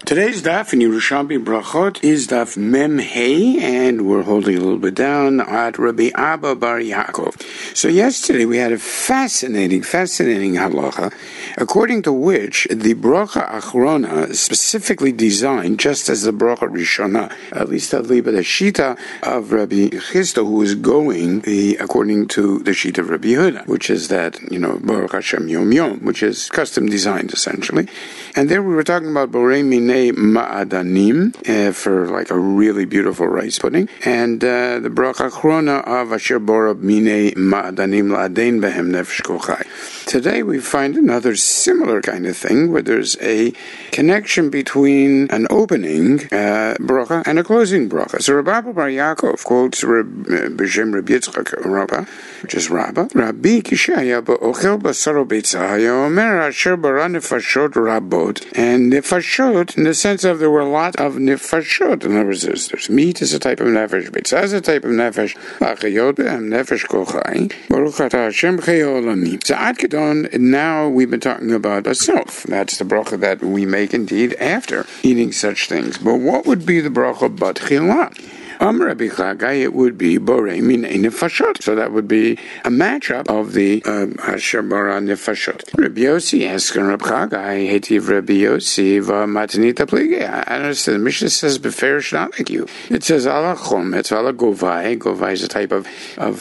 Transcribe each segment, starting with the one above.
Today's daf in Yerushalmi Brachot is daf Mem Hey, and we're holding a little bit down at Rabbi Abba Bar Yaakov. So yesterday we had a fascinating halacha, according to which the bracha achrona is specifically designed just as the bracha rishona, at least the shita of Rabbi Chisda, who is going according to the shita of Rabbi Yehuda, which is that, Baruch Hashem Yom Yom, which is custom designed essentially. And there we were talking about Borei Minei Ma'adanim for like a really beautiful rice pudding, and the bracha achrona of Asher Bora Minei Ma'adanim La'adein Behem Nefesh Kol Chai. Today we find another similar kind of thing where there's a connection between an opening bracha and a closing bracha. So Rabbi Abba Bar Yaakov quotes B'Shem Rabbi Yitzchak Rabbah, which is Rabbah, Rabbi Kishaya Ba'ochel Basaro Beitzah Omer Asher Bara Nefashot Rabot, and Nefashot in the sense of there were a lot of Nefashot. In other words, there's meat is a type of Nefesh, Beitzah is a type of Nefesh, Achayot Be'em Nefesh Kol Chai, Baruch Atah Hashem Chei Olami. So Ad Kedon, now we've been talking about a self. That's the bracha that we make indeed after eating such things. But what would be the bracha but Chilah? Rabbi Chagai, it would be Borei Minei Nefashot. So that would be a matchup of the Asher Bara Nefashot. Rabbi Yossi asks Rabbi Chagai, Hetiv Rabbi Yossi Matanita Plige. I understand. The Mishnah says Beferish not like you. It says Ala Chom. It's Ala Govai. Govai is a type of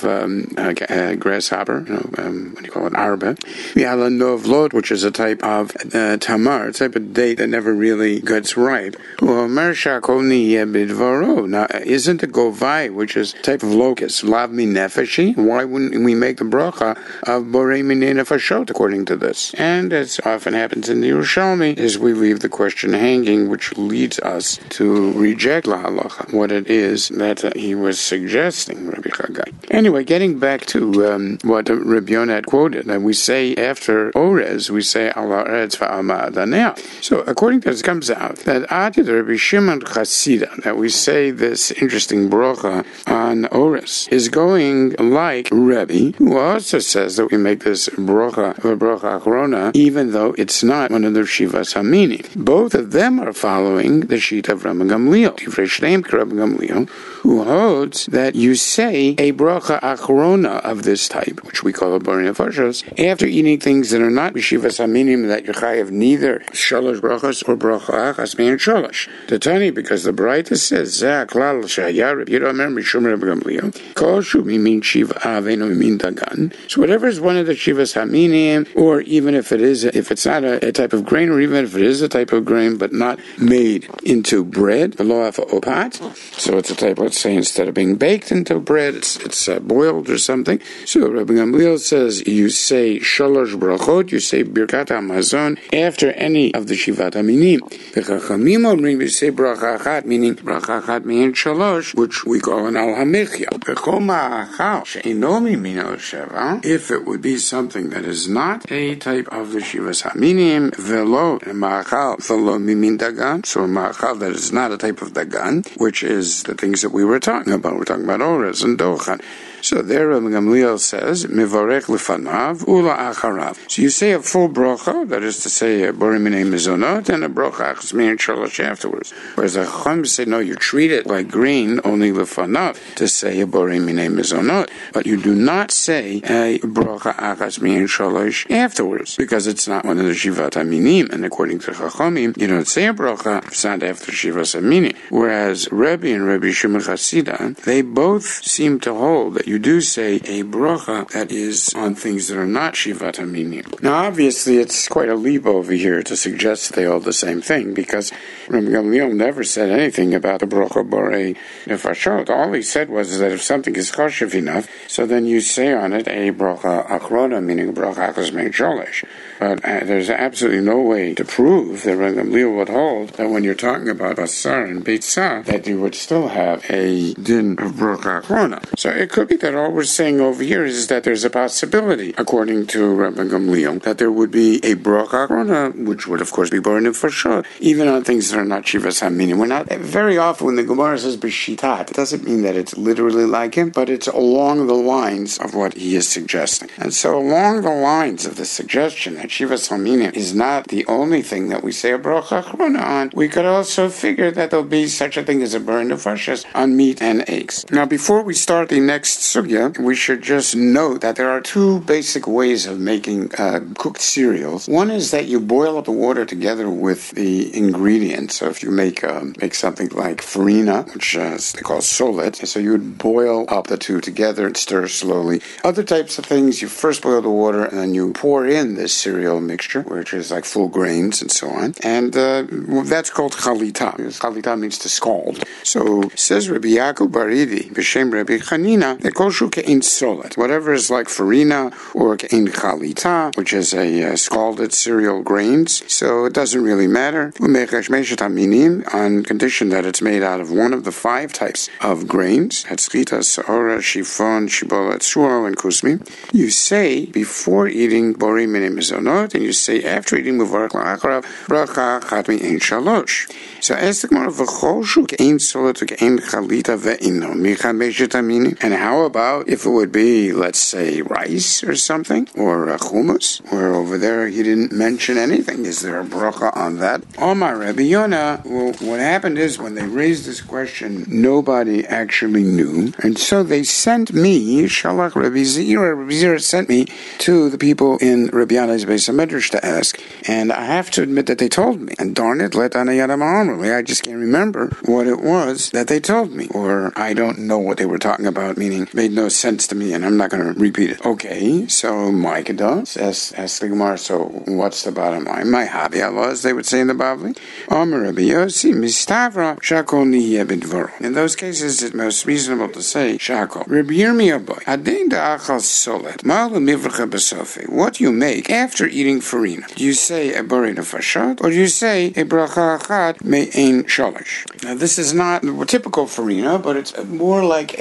grasshopper. What do you call it? Arba. Ala Novlot, which is a type of tamar, a type of date that never really gets ripe. Well, Mersha Koni Yebidvaro. Now, isn't the govai, which is a type of locust, lav mi nefeshi? Why wouldn't we make the bracha of borei minei nefashot according to this? And as often happens in the Yerushalmi, is we leave the question hanging, which leads us to reject la halacha, what it is that he was suggesting, Rabbi Chagai. Anyway, getting back to what Rabbi Yonah had quoted, that we say after Orez, we say ala eretz va'al ma'adanea. So according to this, it comes out that Adid Rabbi Shimon Chasida, that we say this interesting bracha on Oris, is going like Rebbe, who also says that we make this bracha achrona, even though it's not one of the Shivas Hamini. Both of them are following the sheet of Rabbi Gamliel, Divrei Shleim Rabbi Gamliel, who holds that you say a bracha achrona of this type, which we call a borei nefashos, after eating things that are not Shivas Haminim, that you're chayav neither shalosh brachas or bracha achas me'en shalosh. The Tani, because the Braita says Zeh klal shaya Rabbi Yehuda Omer mishum Rabbi Gamliel kol shu mimin shiva avenu mimin dagan. So whatever is one of the Shivas Haminim, or even if it's not a type of grain, or even if it is a type of grain but not made into bread, the lo afa opat, so it's a type, let's say instead of being baked into bread, it's boiled or something. So Rabbi Gamliel says you say shalosh brachot, you say birkat hamazon after any of the Shivat Haminim. The Chachamim omrim you say bracha achat, meaning bracha achat me'en shalosh, which we call an al hamichya. If it would be something that is not a type of the Shivas Haminim, velo ma'achal velo mimin dagan, so a ma'achal that is not a type of dagan, which is the things that we were talking about. We're talking about orez and dochan. So there Rabbi Gamliel says, Mivarech lefanav ula acharav. So you say a full bracha, that is to say a borei minei mezonot, and a bracha achas me'en shalosh afterwards. Whereas the Chacham say, no, you treat it like green only lefanav, to say a borei minei mezonot, but you do not say a bracha achas me'en shalosh afterwards, because it's not one of the Shivat Haminim, and according to Chachamim, you don't say a bracha, it's not after Shivat Haminim. Whereas Rebbe and Rabbi Shimon Chasida, they both seem to hold that you do say a bracha that is on things that are not Shivat Haminim. Now, obviously, it's quite a leap over here to suggest they all the same thing, because Rabbi Gamliel never said anything about the bracha borei nefashot. All he said was that if something is chashiv enough, so then you say on it a bracha achrona, meaning bracha achas me'en shalosh. But there's absolutely no way to prove that Rabbi Gamliel would hold that when you're talking about basar and beitzah, that you would still have a din of bracha achrona. So it could be think that all we're saying over here is that there's a possibility, according to Rabbi Gamliel, that there would be a bracha achrona, which would of course be born for sure, even on things that are not Shivas Haminim. We're not very often when the Gemara says b'shitat, it doesn't mean that it's literally like him, but it's along the lines of what he is suggesting. And so along the lines of the suggestion that Shivas Haminim is not the only thing that we say a bracha achrona on, we could also figure that there'll be such a thing as a burn of nefashos on meat and eggs. Now, before we start the next sugya, we should just note that there are two basic ways of making cooked cereals. One is that you boil up the water together with the ingredients. So if you make something like farina, which they call solet, so you would boil up the two together and stir slowly. Other types of things, you first boil the water and then you pour in this cereal mixture, which is like full grains and so on. And that's called chalita. Chalita means to scald. So says Rabbi Yaakov Baridi, B'Shem Rabbi Chanina, that koshu ke'in solet. Whatever is like farina or ke'in chalita, which is a scalded cereal grains, so it doesn't really matter. On condition that it's made out of one of the 5 types of grains, hatzchita, saora, shifon, shibola, tzuo, and kusmi. You say before eating bori mini mizonot, and you say after eating muvarak la'acharav, bracha chatmi ein shalosh. So as the Gemara v'choshu ke'in solet ke'in chalita ve'ino micha meshet aminim. And how about if it would be, let's say, rice or something, or hummus, where over there he didn't mention anything? Is there a bracha on that? Omar Rabbi Yonah, well, what happened is when they raised this question, nobody actually knew, and so they sent me, Shalach Rabbi Zira sent me to the people in Rabbi Yonah's Beis HaMedrash to ask, and I have to admit that they told me, and darn it, let Anayadam Amrli, I just can't remember what it was that they told me, or I don't know what they were talking about, meaning it made no sense to me, and I'm not going to repeat it. Okay, so Micah does, ask the Gemara, so what's the bottom line? My hobby Allah, as they would say in the Bavli. Amar Rabbi Yossi, Mistavra, Shakol Nihye B'dvaro. In those cases, it's most reasonable to say Shakol. Rabbi Yirmiyah boy, Adein da'achal solet, ma'alu mivracha b'sofe. What do you make after eating farina? Do you say a bori nefashot, or do you say a bracha achat me'ein shalosh? Now, this is not typical farina, but it's more like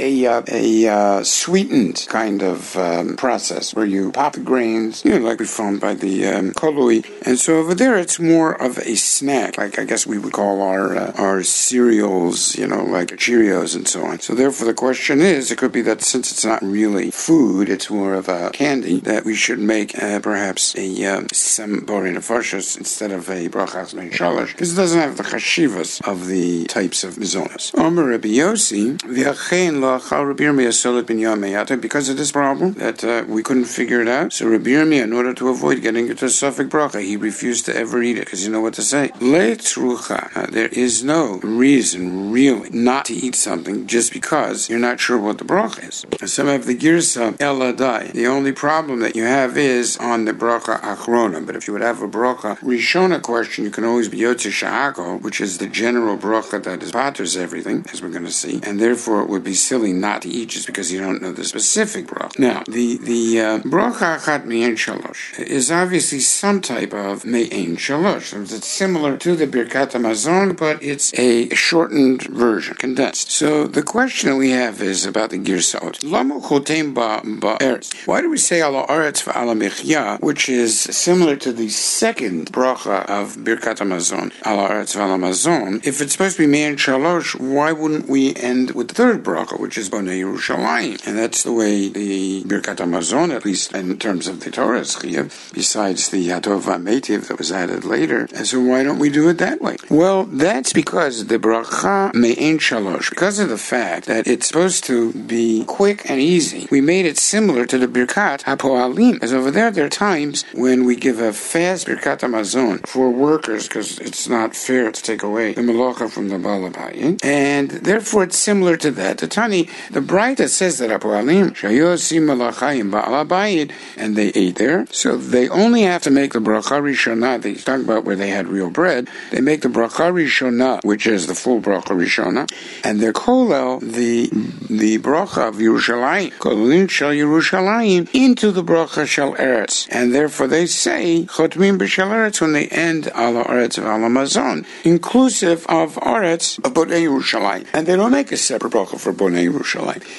a sweetened kind of process where you pop the grains, like we found by the kolui. And so over there, it's more of a snack, like I guess we would call our cereals, like Cheerios and so on. So therefore, the question is, it could be that since it's not really food, it's more of a candy, that we should make perhaps some bori nefashos instead of a brachas mein shalosh, because it doesn't have the chashivas of the types of mizonos. Omer Rabbi Yossi, v'achein lo achal Rabbi Yirmiyah solet bin yom meyata, because of this problem that we couldn't figure it out. So Rabbi Yirmiyah, in order to avoid getting into suffix bracha, he refused to ever eat it, because you know what to say. Le'trucha, there is no reason really not to eat something just because you're not sure what the bracha is. Some have the girsa eladai. The only problem that you have is on the bracha achrona. But if you would have a bracha rishona question, you can always be yotze sha'ako, which is the general bracha that is patters everything, as we're going to see, and therefore it would be silly not to eat just because you don't know the specific bracha. Now, the bracha achat me'ein shalosh is obviously some type of me'ein shalosh. So it's similar to the Birkat HaMazon, but it's a shortened version, condensed. So the question that we have is about the Girsaot. Lamu chotem ba'eretz. Why do we say ala aretz v'ala mechya, which is similar to the second bracha of Birkat HaMazon, ala aretz v'ala mazon? If it's supposed to be me'ein shalosh, why wouldn't we end with the third bracha, which is Bonei Yerushalayim? And that's the way the Birkat HaMazon, at least in terms of the Torah, is chiyuv, besides the Yatov HaMeitiv that was added later. And so why don't we do it that way? Well, that's because the bracha me'ein shalosh, because of the fact that it's supposed to be quick and easy, we made it similar to the Birkat HaPoalim. As over there are times when we give a fast Birkat HaMazon for workers, because it's not fair to take away the melacha from the Baal HaBayit, and therefore it's similar to that. The Tani, the Braita says that HaPoalim, shayosim melachayim Baal HaBayit, and they ate there, so they only have to make the bracha rishonah. They talk about where they had real bread. They make the bracha rishonah, which is the full bracha rishonah, and their kolel, the bracha of Yerushalayim, kolin shel Yerushalayim, into the bracha shel eretz, and therefore they say chotmim b'shel eretz when they end ala eretz v'ala mazon, inclusive of eretz of Bonei Yerushalayim, and they don't make a separate bracha for Bonei Yerushalayim.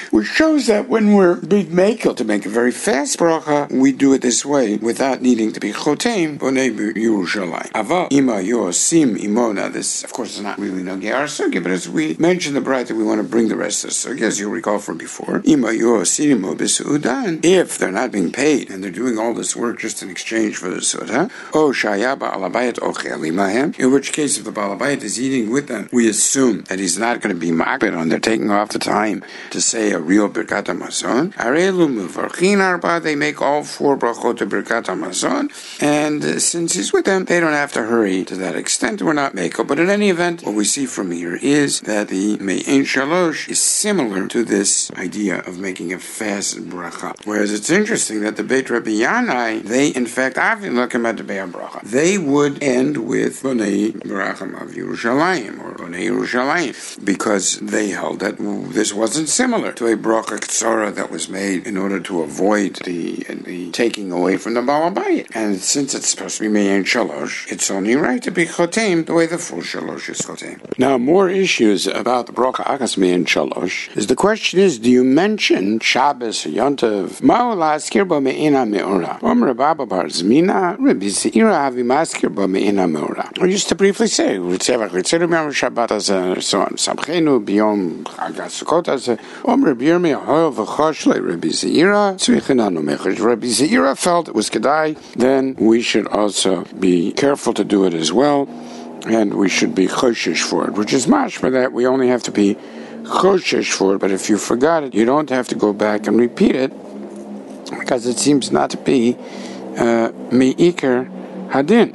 which shows that when we're big makel to make a very fast bracha, we do it this way without needing to be chotem b'nei Yerushalayim. Ava ima yosim imona. This, of course, is not really nogei our sugya, but as we mentioned the bright that we want to bring the rest of the sugya, as you'll recall from before, ima yosim b'sudan. If they're not being paid and they're doing all this work just in exchange for the suda, o shaya ba'alabayit ochel imahem. In which case, if the ba'alabayit is eating with them, we assume that he's not going to be makbid on their taking off the time to say a real Birkat HaMazon. Arelu mevarchin arba, they make all 4 brachot of Birkat HaMazon, and since he's with them, they don't have to hurry to that extent. We're not mekel. But in any event, what we see from here is that the Me'en Shalosh is similar to this idea of making a fast bracha. Whereas it's interesting that the Beit Rabbi Yanai, they in fact, they would end with Bonei Baracham of Yerushalayim, or Bonei Yerushalayim, because they held that this wasn't similar to a bracha ktsara that was made in order to avoid the taking away from the Baal Bayit. And since it's supposed to be Me'en Shalosh, it's only right to be chotem the way the full Shalosh is chotem. Now, more issues about the bracha akas Me'en Shalosh is the question is, do you mention Shabbos or Yontav? Ma'u la'askir bo me'ena me'ora. Omer Baba Bar Zmina, Rabbi Zeira havi maskir bo me'ena me'ora. Or just to briefly say, Ritzevach Ritzeru B'yom Shabbat azeh, so on. Samchenu B'yom Chagas Sukkot azeh. Omer Rabbi Yirmiyah ho'el v'chosh le Rabbi Zeira, tzrichinanu mechosh. Rabbi Zeira felt it was kedai, then we should also be careful to do it as well, and we should be choshesh for it, which is mashma that we only have to be choshesh for it, but if you forgot it, you don't have to go back and repeat it, because it seems not to be me'ikar hadin.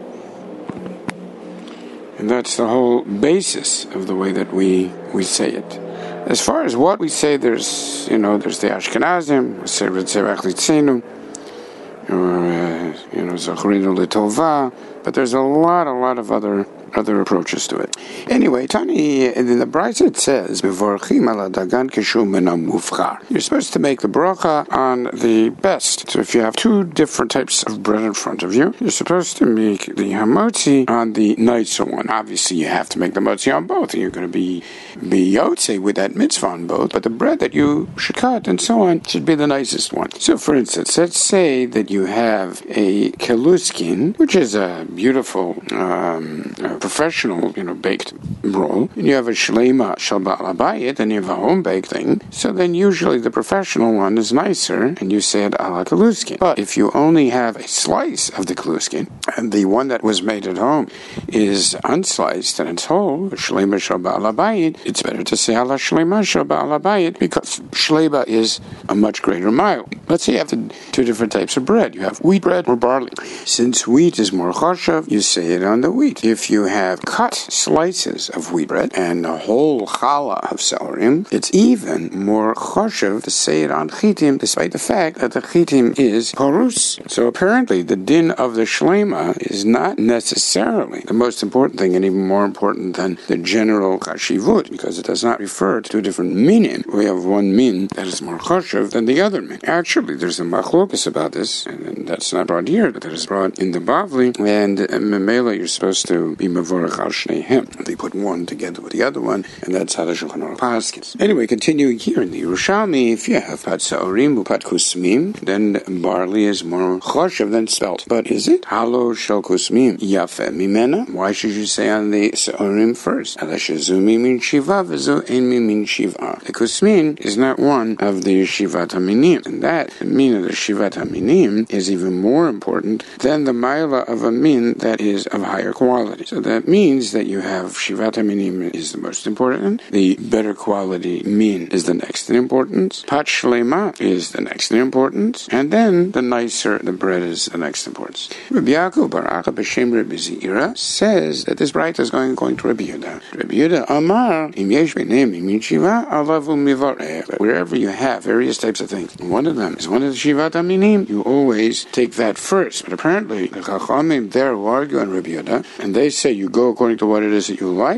And that's the whole basis of the way that we say it. As far as what we say, there's the Ashkenazim, we say Ritzevach Litzenu, or Zacharinu L'Tova, but there's a lot of other approaches to it. Anyway, Tani, in the Brisa it says, "Mevorchim ala dagan kishu min hamufchar." You're supposed to make the bracha on the best. So if you have 2 different types of bread in front of you, you're supposed to make the hamotzi on the nicer one. Obviously, you have to make the motzi on both, and you're going to be yotze with that mitzvah on both. But the bread that you should cut and so on should be the nicest one. So, for instance, let's say that you have a keluskin, which is a beautiful professional, baked roll, and you have a shleima shel ba'al habayit, and you have a home-baked thing, so then usually the professional one is nicer, and you say it ala keluskin. But if you only have a slice of the keluskin, and the one that was made at home is unsliced, and it's whole, shleima shel ba'al habayit, it's better to say ala shleima shel ba'al habayit, because shleima is a much greater mile. Let's say you have 2 different types of bread. You have wheat bread or barley. Since wheat is more chashav, you say it on the wheat. If you have cut slices of wheat bread and a whole challah of celery, it's even more chashav to say it on chitim, despite the fact that the chitim is parus. So apparently the din of the shlema is not necessarily the most important thing, and even more important than the general chashivut, because it does not refer to 2 different minim. We have one min that is more chashav than the other min. Actually, there's a machlokas about this, and that's not brought here, but that is brought in the Bavli, and memela you're supposed to be mevorach al shneihem. They put one together with the other one, and that's how the Shulchan Aruch paskins. Anyway, continuing here in the Yerushalmi, if you have pat sa'orim upat kusmim, then barley is more choshev than spelt. But is it? Halo shel kusmim yafe mimena? Why should you say on the sa'orim first? Ala shezu mimin shiva v'zu ein mimin shiva. The kusmin is not one of the shivat haminim, and that the min of the shivat haminim is even more important than the maila of a min that is of higher quality. So that means that you have shivat haminim is the most important, the better quality min is the next in importance, pat shlema is the next in importance, and then the nicer the bread is the next importance. Rabbi Yaakov bar Acha b'shem Rabbi Zeira says that this bright is going to Rabbi Yehuda. Rabbi Yehuda Amar im yesh b'nei mimin shiva alavu mivareh. Wherever you have various types of things, one of them is one of the shivat haminim, you always take that first. But apparently the Chachamim there will argue on Rabbi Yehuda, and they say you go according to what it is that you like,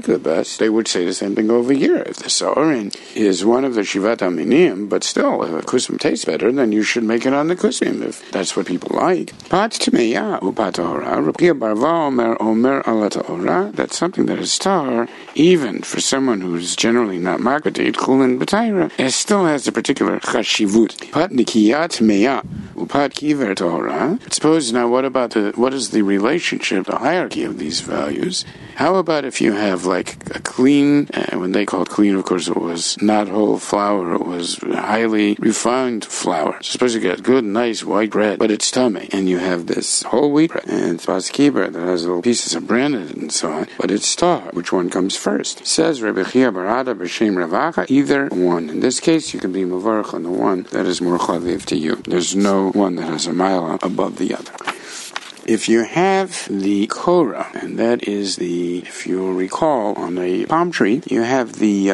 the best, they would say the same thing over here. If the Sorin is one of the Shivat Aminim, but still, if a kusum tastes better, then you should make it on the kusum, if that's what people like. Pat Tmeya Upat Ora, Rabbi Barva Omer Ala Ta'ora, that's something that is tar, even for someone who's generally not makbedit, chulin b'tayra, it still has a particular chashivut. Pat Nikiyat Meya Upat Kiver Ta'ora. Suppose now, what is the relationship, the hierarchy of these values? How about if you have like a clean, when they called clean, of course, it was not whole flour, it was highly refined flour. Suppose you get good, nice white bread, but it's tummy, and you have this whole wheat bread, and it's baskiber that has little pieces of bread in it and so on, but it's tar. Which one comes first? Says Rabbi Chia Barada B'Shem Ravacha, either one. In this case, you can be mavarach on the one that is more chaviv to you. There's no one that has a mile above the other. If you have the korah, and that is if you recall, on a palm tree, you have the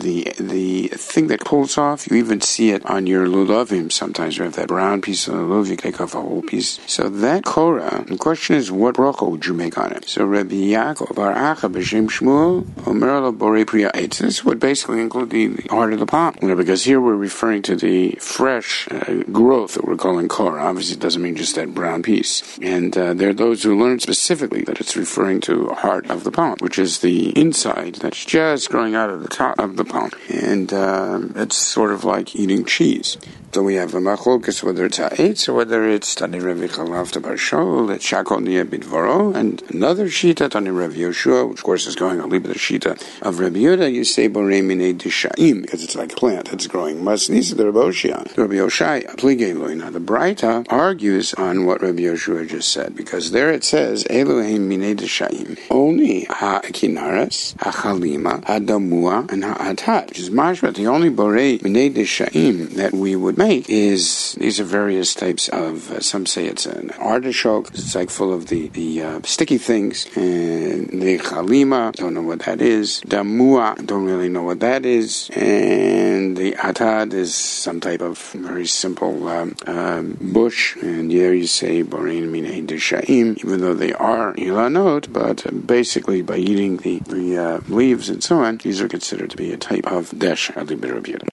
thing that pulls off. You even see it on your lulavim. Sometimes you have that brown piece of the lulav, you take off a whole piece. So that korah, the question is, what bracha would you make on it? So Rabbi Yaakov Bar Acha B'Shem Shmuel Omer Lo Borei Priya Eitz. This would basically include the heart of the palm, because here we're referring to the fresh growth that we're calling korah. Obviously, it doesn't mean just that brown piece. And there are those who learn specifically that it's referring to heart of the palm, which is the inside that's just growing out of the top of the palm. And it's sort of like eating cheese. So we have a machlokes, whether it's ha'etz or whether it's Tani Rabbi Chalavta Bar Shaul, it's Shakol Niyeh Bidvaro, and another shita, Tani Rabbi Yoshua, which of course is going on the shita of Rabbi Yehuda, you say Borei Minei Dishaim, because it's like a plant that's growing. Masnisa the Rabbi Oshia, Rabbi Yoshai, Pligei Loina. The Braita argues on what Rabbi Yoshua just said, because there it says, Elohim Minei Dishaim, only ha'kinaras, ha'chalima, ha'damua, and ha'atat, which is mashma, the only Borei Minei Dishaim that we would make is, these are various types of, some say it's an artichoke, it's like full of the sticky things, and the chalima, don't know what that is, damua, don't really know what that is, and the atad is some type of very simple bush, and there you say borein minei deshaim, even though they are ilanot, but basically by eating the leaves and so on, these are considered to be a type of desh,